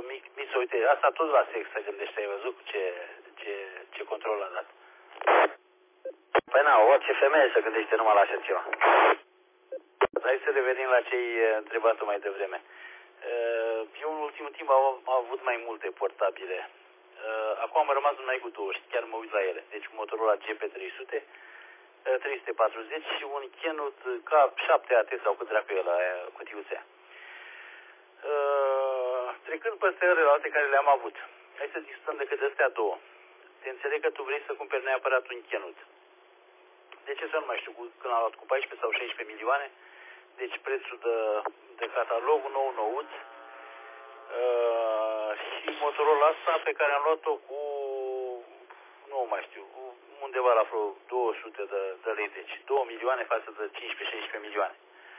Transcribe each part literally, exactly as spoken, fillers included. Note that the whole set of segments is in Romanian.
mic, miță, uite, asta tot la sex se gândește, ai văzut ce, ce, ce control a dat. Păi na, orice femeie se gândește numai la așa ceva. Hai să revenim la ce ai întrebat mai devreme. Eu în ultimul timp am, am avut mai multe portabile. Acum am rămas numai cu două și chiar mă uit la ele. Deci un Motorola G P trei sute, trei sute patruzeci și un Kenwood K șapte A T sau cât dracu e la cutiuțea. Trecând peste relate care le-am avut, hai să discutăm decât de astea două. Te înțeleg că tu vrei să cumperi neapărat un Kenwood. De ce să nu mai știu, când am luat cu paisprezece sau șaisprezece milioane, deci prețul de, de catalog, nou nouț, uh, și Motorola asta pe care am luat-o cu, nu mai știu, undeva la vreo două sute de, de lei, deci două milioane față de cincisprezece șaisprezece milioane.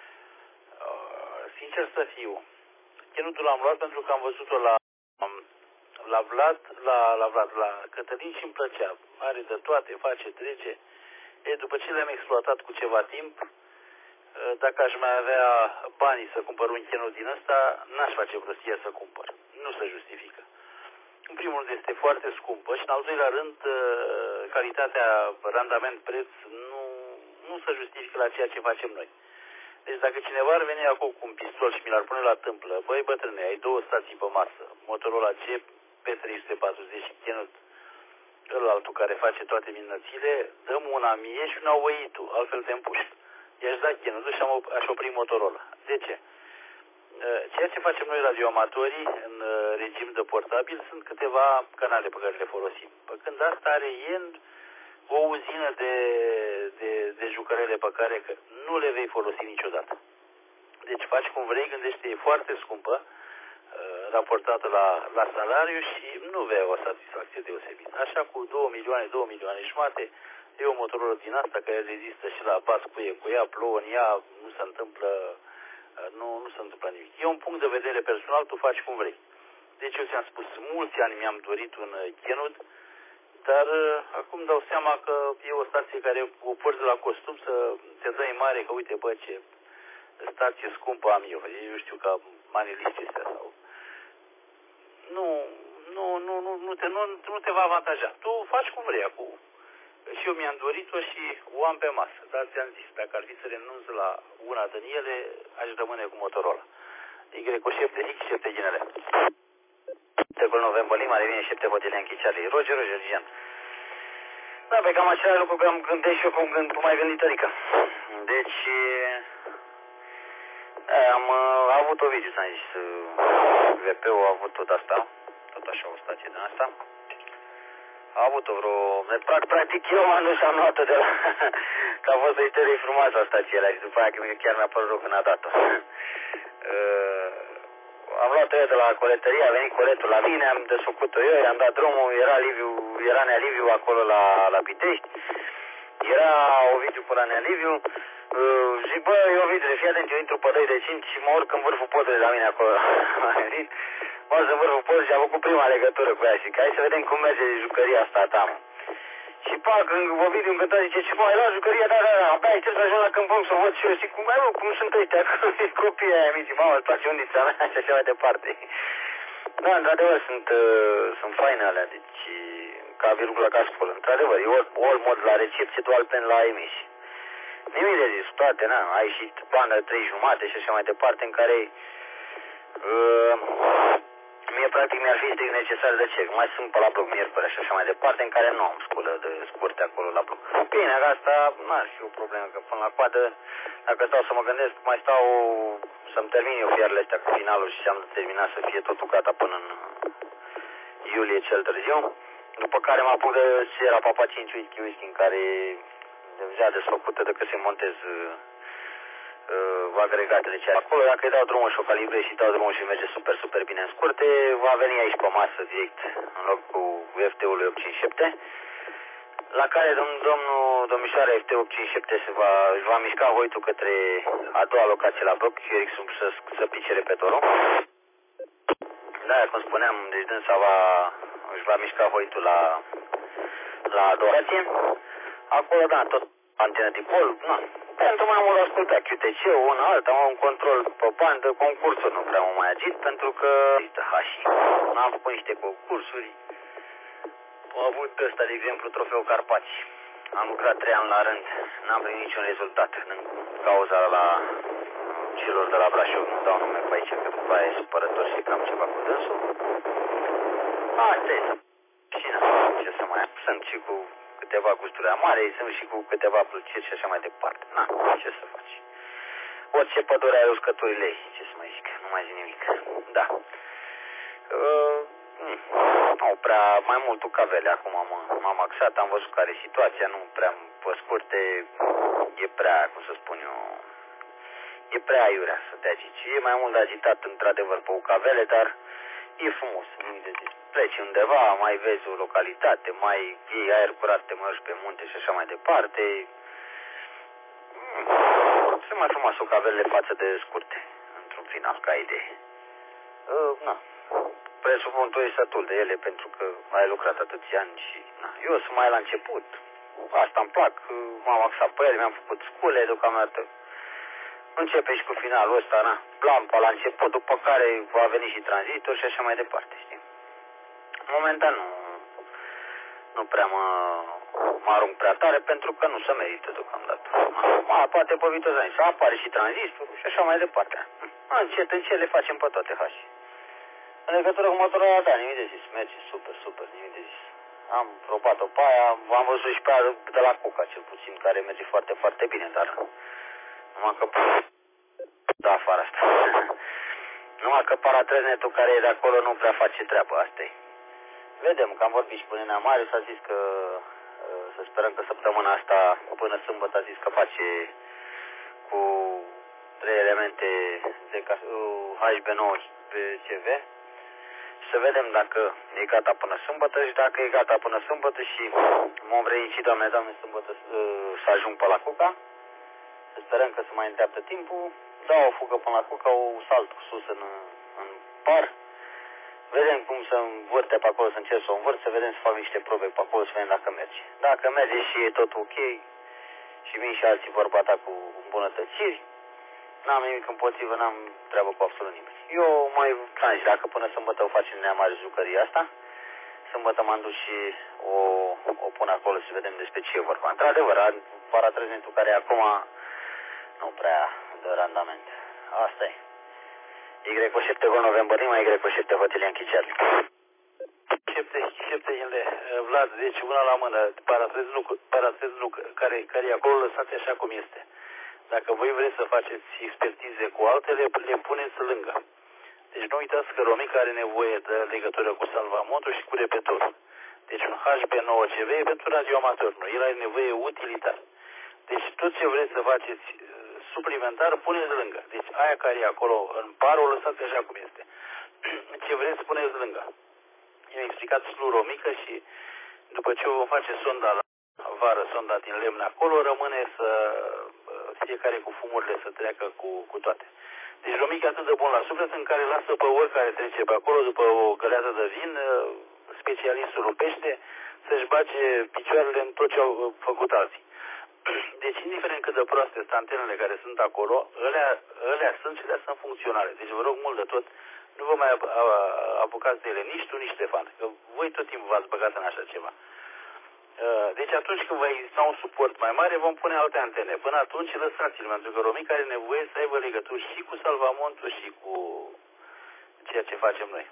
Uh, sincer să fiu, Kenwood-ul l-am luat pentru că am văzut-o la, la Vlad, la, la Vlad, la Cătălin și îmi plăcea. Are de toate, face, trece. E, după ce le-am exploatat cu ceva timp, dacă aș mai avea banii să cumpăr un Kenwood din ăsta, n-aș face prostie să cumpăr. Nu se justifică. În primul rând este foarte scumpă și în al doilea rând calitatea, randament, preț nu, nu se justifică la ceea ce facem noi. Deci dacă cineva ar veni acum cu un pistol și mi l-ar pune la tâmplă, băi bătrâne, ai două stații pe masă, Motorola G P trei sute patruzeci și Kenwood, ălaltul care face toate minunățile, dăm una mie și una Waitu, altfel te împuși. I-aș da Kenwood și am, aș opri Motorola. De ce? Ceea ce facem noi radioamatorii în regim de portabil sunt câteva canale pe care le folosim. Pe când asta are en o uzină de, de, de jucărele pe care nu le vei folosi niciodată. Deci faci cum vrei, gândește, e foarte scumpă, raportată la, la salariu și nu vei o satisfacție deosebită. Așa cu două milioane, două milioane și jumate, e o Motorola din asta care rezistă și la bascuie cu ea, plouă în ea, nu se întâmplă, nu, nu se întâmplă nimic. E un punct de vedere personal, tu faci cum vrei. Deci eu ți-am spus, mulți ani mi-am dorit un Kenwood, dar acum dau seama că e o stație care o porți la costum să te dai mare, că uite, bă, ce stație scumpă am eu. Eu știu că maniliștii astea sau... Nu, nu, nu, nu, nu, te, nu, nu te va avantaja. Tu faci cum vrei acum. Și eu mi-am dorit-o și o am pe masă. Dar ți-am zis, dacă ar fi să renunț la una din ele, aș rămâne cu Motorola. Y cu șapte X șapte Ginele. Tegul November Lima, revine șapte Hotel Închiciarei. Roger, Roger, Gian. Da, pe cam același lucru că am gândit și eu cum, gând, cum ai gândit, adică. Deci, am uh, avut o video, ți-am zis, uh, V P-ul a avut tot asta, tot așa o stație din asta. A avut o vreo... Practic eu m-am dus, am luat-o de la... că a fost o istorie frumoasă a stației ăla și după aia chiar mi-a părut rău când a dat-o. uh, am luat-o eu de la coletărie, a venit coletul la mine, am desfăcut-o eu, i-am dat drumul, era Liviu, era Nea Liviu acolo la, la Pitești, era Ovidiu pe la Nea Liviu, uh, zic, bă, eu Ovidiu, fii atent, eu intru pe doi de cinci și mă urc în vârful podului la mine acolo. Mă urc în vârful podului și am făcut prima legătură cu ea și că hai să vedem cum merge jucăria asta a ta, mă. Și pac, Ovidiu încântat zice, ce mai la jucăria, da, da, da, abia ai să ajung la câmpul să văd și eu, zic, cum, bă, cum sunt ăștia, copiii aia mici, mamă, îți place undița mea și așa mai departe. Da, într-adevăr, sunt, uh, sunt faine alea, deci, ca virgula ca școală, într-adevăr, e all, all mod la recepție, doar pen la emisi. Nimic de zis, toate, na, ai și bandă de trei jumate și așa mai departe, în care, uh, mie, practic, mi-ar fi strict necesar de ce, mai sunt pe la bloc miercuri și așa mai departe, în care nu am sculă de scurte acolo la bloc. Bine, asta n-ar fi o problemă, că până la coadă, dacă stau să mă gândesc, mai stau să-mi termin eu fiarele astea cu finalul și am terminat să fie totul gata până în iulie cel târziu, după care mă apuc de Sierra Papa cinci whisky whisky, în care deja desfăcută de că se montez uh, agregatele ce acolo, dacă îi dau drumul și o calibrez și dau drumul și merge super, super bine în scurte, va veni aici pe masă direct în loc cu F T-ul opt cinci șapte, la care domn, domnul domnișoara F T opt cinci șapte se va, își va mișca hoitul către a doua locație la bloc, Eric să, să pice repetorii. Da, cum spuneam, deci dânsa va, își va mișca hoitul la, la a doua locație. Acolo, da, tot antenă dipol, na, Pentru mai mult ascultat Q T C-ul, una alta, un control pe bandă, concursul nu prea mă mai agit, pentru că există hașii. Am făcut niște concursuri, am avut ăsta, de exemplu, trofeul Carpați. Am lucrat trei ani la rând, n-am primit niciun rezultat în cauza la celor de la Brașov. Nu dau nume pe aici, că după aia e supărător și cam ceva cu dânsul. Asta e să... Și nu, ce să mai am. Sunt și cu câteva gusturi amare, sunt și cu câteva plăceri și așa mai departe. Na, ce să faci? Orice pădure are uscăturile ei, ce să mai zic, nu mai zic nimic. Da. Uh, nu prea, mai mult ucavele, acum m-am axat, am văzut care e situația, nu prea, pe scurte, e prea, cum să spun eu, e prea aiurea să te agici. E mai mult de agitat, într-adevăr, pe ucavele, dar e frumos. Pleci undeva, mai vezi o localitate, mai iei aer curat, te mergi pe munte și așa mai departe. Sunt mai frumos ucavelele față de scurte, într-un final, ca idee. Uh, na. Presupun tu ești sătul de ele pentru că ai lucrat atâția ani și na. Eu sunt mai la început. Asta îmi plac, m-am axat pe ele, mi-am făcut scule deocamdată. Începe și cu finalul ăsta, na, lampa la început, după care va veni și tranzitor și așa mai departe, știi? Momentan nu, nu prea mă, mă arunc prea tare pentru că nu se merită deocamdată. Ma, poate pe viitor ani să apare și tranzistorul și așa mai departe. Încet, încet le facem pe toate hași. În legătură cu motorul, da, nimic de zis, merge super, super, nimic de zis. Am probat-o pe aia, am văzut și pe aia de la Cuca, cel puțin, care merge foarte, foarte bine, dar numai că da, afară asta. Numai că paratrenetul care e de acolo nu prea face treabă, asta e. Vedem că am vorbit și cu Nenea Marius, a zis că să sperăm că săptămâna asta, până sâmbătă, a zis că face cu trei elemente de H B nouă pe C V. Să vedem dacă e gata până sâmbătă și dacă e gata până sâmbătă și m-am vrenici, doamne, doamne, sâmbătă să ajung pe la Cuca. Să sperăm că se mai îndreaptă timpul. Dau o fugă până la Cuca, o salt sus în, în par. Vedem cum să învârte pe acolo, să încerc să o învârt, să vedem să fac niște probe pe acolo, să vedem dacă merge. Dacă merge și e tot ok și vin și alții vor bata cu îmbunătățiri, n-am nimic împotrivă, n-am treabă cu absolut nimeni. Eu mai tranși, dacă până sâmbătă o facem Nenea Marius jucăria asta, sâmbătă m-am dus și o, o pun acolo să vedem despre ce e vorba. Într-adevăr, paratrenetul care e acum nu prea de randament. Asta e. Y cu șapte Gol November, Lima, Y cu șapte Hotelian Chicearli. șapte ele, Vlad, deci una la mână, paratrez nu, paratrez nu, care, care e acolo, lăsați așa cum este. Dacă voi vreți să faceți expertize cu altele, le puneți lângă. Deci nu uitați că Romica are nevoie de legătură cu salvamontul și cu repetorul. Deci un H B nouă C V e pentru radioamator, nu, el are nevoie utilitar. Deci tot ce vreți să faceți suplimentar, puneți lângă. Deci aia care e acolo în par, o lăsați așa cum este. Ce vreți, puneți lângă. I-am explicat slu Romică și după ce o vom face sonda la vară, sonda din lemn acolo, rămâne să fiecare cu fumurile să treacă cu, cu toate. Deci Romică atât de bun la suflet în care lasă pe oricare trece pe acolo după o găleată de vin, specialistul rupește să-și bage picioarele în tot ce au făcut alții. Deci, indiferent cât de proaste sunt antenele care sunt acolo, alea, alea sunt și alea sunt funcționale. Deci, vă rog mult de tot, nu vă mai apucați de ele, nici tu, nici Ștefan, că voi tot timpul v-ați băgat în așa ceva. Deci, atunci când va exista un suport mai mare, vom pune alte antene. Până atunci, lăsați-l, pentru că Romica are nevoie să aibă legături și cu salvamontul și cu ceea ce facem noi.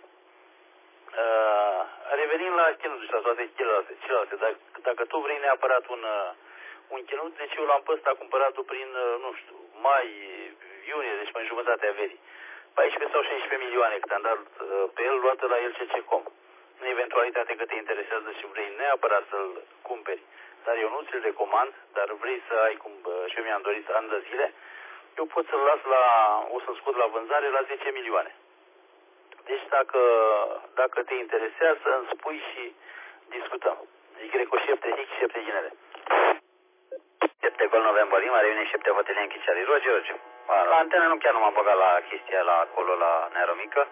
Revenind la chinutul și la toate celelalte, celelalte dacă, dacă tu vrei neapărat un... un chinut, deci eu l-am pe ăsta cumpărat-o prin, nu știu, mai, iunie, deci pe jumătatea verii. paisprezece sau șaisprezece milioane cât am dat pe el, luată la el C C Com. În eventualitate că te interesează și vrei neapărat să-l cumperi, dar eu nu ți-l recomand, dar vrei să ai, cum și eu mi-am dorit ani de zile, eu pot să-l las la, o să-l scot la vânzare la zece milioane. Deci dacă, dacă te interesează, îmi spui și discutăm. Y cu șapte X, șapte ginele. șapte Gol November, Lima, Reuniune șapte Hotelian Chicearli. Roger, George. La antenă nu chiar nu m-am băgat la chestia la acolo, la Neromică.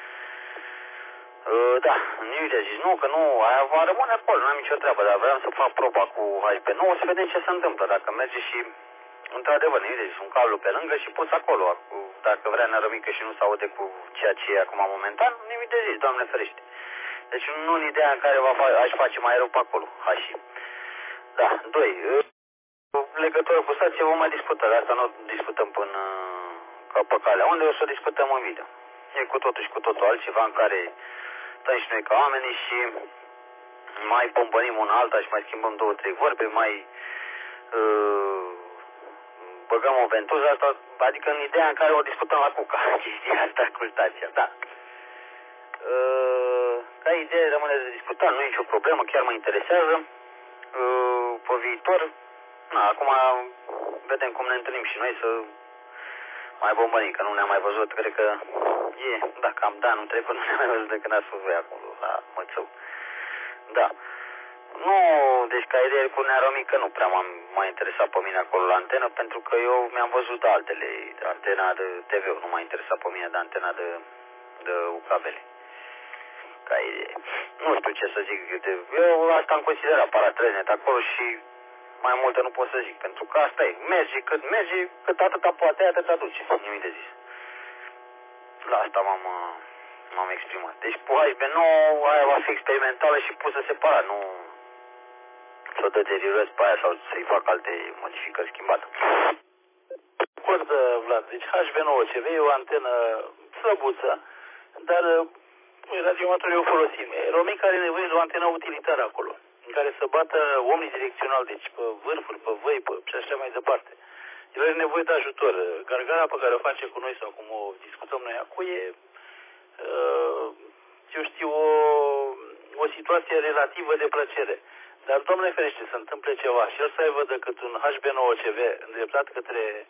Uh, da, nimic de zis, nu, că nu, aia va rămâne acolo, nu am nicio treabă, dar vreau să fac proba cu H B nouă, să vedem ce se întâmplă, dacă merge și într-adevăr, deci un cablu pe lângă și pus acolo. Dacă vrea nearomică și nu se aude cu ceea ce e acum momentan, nimic de zis, Doamne ferește. Deci nu în ideea în care va fa aș face mai rău pe acolo, hași. Da, doi, legătură cu stație vom mai discuta, de asta nu discutăm până ca pe calea unde o să discutăm în video. E cu totul și cu totul altceva în care stăm și noi ca oamenii și mai pompănim una alta și mai schimbăm două, trei vorbe, mai uh, băgăm o ventuză asta, adică în ideea în care o discutăm la Cuca, chestia asta cu stația, da. Uh, ca idee rămâne de discutat, nu e nicio problemă, chiar mă interesează. Uh, pe viitor, na, acum vedem cum ne întâlnim și noi să mai bombănim, că nu ne-am mai văzut, cred că e, da, cam da, anul trecut nu ne-am mai văzut de când ați fost voi acolo, la Mățău. Da. Nu, deci ca idee cu nearomică nu prea m-a interesat pe mine acolo la antenă, pentru că eu mi-am văzut altele, antena de T V, nu m-a interesat pe mine de antena de, de U K V-le. Ca idee. Nu știu ce să zic, de, eu asta am considerat paratrenet acolo și mai multe nu pot să zic, pentru că asta e, mergi cât mergi, cât atâta poate, atâta duce, nimic de zis. La asta m-am m-am exprimat. Deci cu H B nouă aia va fi experimentală și pusă separat, nu să o deteriorezi pe aia sau să-i fac alte modificări schimbate. Acord, Vlad, deci H B nouă C V e o antenă slăbuță, dar radioamatorul e o folosime. Romica are nevoie de o antenă utilitară acolo, în care să bată omnidirecțional, deci pe vârfuri, pe văi, pe, și așa mai departe. El are nevoie de ajutor. Gargara pe care o face cu noi sau cum o discutăm noi acum e, eu știu, o, o situație relativă de plăcere. Dar, Doamne ferește, se întâmple ceva și el să aibă decât un H B nouă C V îndreptat către,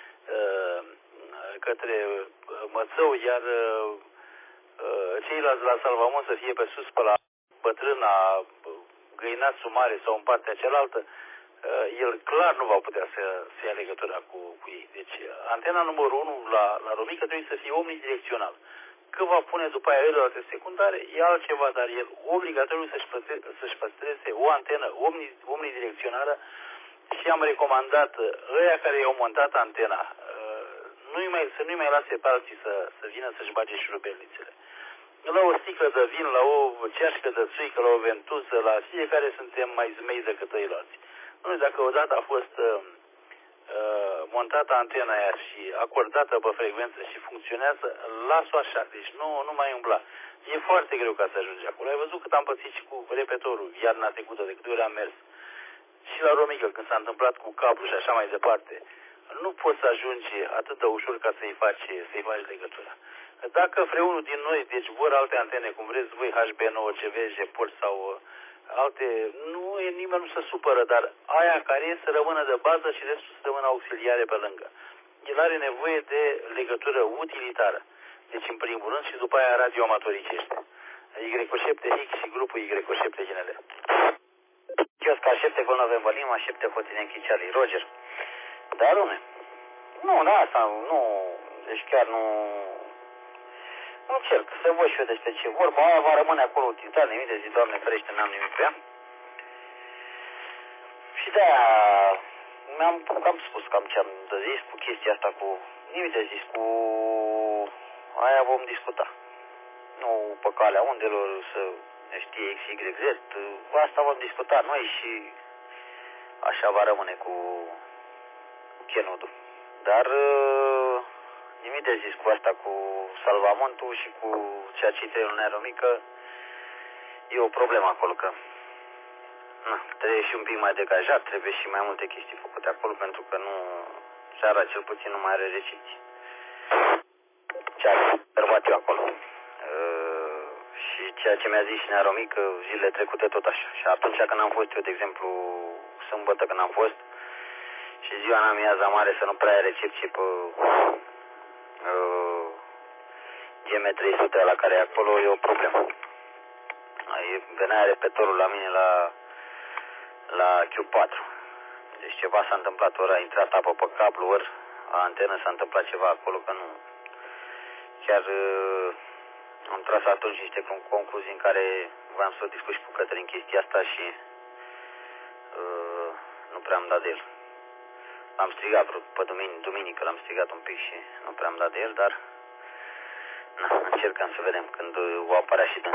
către Mățău, iar ceilalți la Salvamon să fie pe sus pe la Bătrâna, Găinațul Mare sau în partea cealaltă, el clar nu va putea să, să ia legătura cu, cu ei. Deci antena numărul unu la, la Romică trebuie să fie omnidirecțional. Că va pune după aia celelalte secundare e altceva, dar el obligatoriu să-și păstreze, să-și păstreze o antenă omni, omnidirecțională și am recomandat ăia care i-au montat antena nu-i mai, să nu-i mai lase pe alții să, să vină să-și bage șurubelnițele. La o sticlă de vin, la o ceașcă de țuică, la o ventuză, la fiecare suntem mai zmei decât ceilalți. Nu știu, dacă odată a fost uh, montată antena aia și acordată pe frecvență și funcționează, las-o așa, deci nu, nu mai umbla. E foarte greu ca să ajungi acolo. Ai văzut cât am pățit și cu repetorul iarna trecută, de câte ori am mers. Și la Romică, când s-a întâmplat cu cablu și așa mai departe, nu poți să ajungi atât de ușor ca să-i faci, să-i faci legătura. Dacă vreunul din noi, deci vor alte antene, cum vreți voi, H B nouă, C V, J-Port sau alte, nu e nimeni nu se supără, dar aia care e să rămână de bază și restul să rămână auxiliare pe lângă. El are nevoie de legătură utilitară. Deci, în primul rând, și după aia radioamatoricește. Y șapte X și grupul Y șapte G N L. Chiosca șapte Golden November Lima, șapte Continent Charlie, Roger. Da, dom'le? Nu, da, asta, nu, deci chiar nu, nu încerc să văd și eu despre ce vorba, aia va rămâne acolo utilitar, nimic de zi, Doamne ferește, n-am nimic pe ea. Și de-aia mi-am cam spus cam ce am de zis cu chestia asta, cu nimic de zis, cu aia vom discuta. Nu pe calea undelor să ne știe X Y Z, asta vom discuta noi și așa va rămâne cu Chenudul. Dar nimic de zis cu asta, cu salvamontul și cu ceea ce trebuie în aeromică, e o problemă acolo, că na, trebuie și un pic mai degajat, trebuie și mai multe chestii făcute acolo, pentru că nu, seara cel puțin nu mai are recepție. Ce am observat eu acolo. Uh, și ceea ce mi-a zis și Nearomică zilele trecute tot așa. Și atunci când am fost eu, de exemplu, sâmbătă când am fost, și ziua în amiaza mare să nu prea ai recepție pe uh, G M trei sute la care e acolo, e o problemă. Venea repetorul la mine la la Q patru. Deci ceva s-a întâmplat, ori a intrat apă pe cablu, ori la antenă s-a întâmplat ceva acolo, că nu. Chiar uh, am tras atunci niște concluzii în care voiam să o discut și cu Cătălin chestia asta și uh, nu prea am dat de el. L-am strigat vreo, pe duminică, duminică l-am strigat un pic și nu prea am dat de el, dar na, încercăm să vedem când o apărea și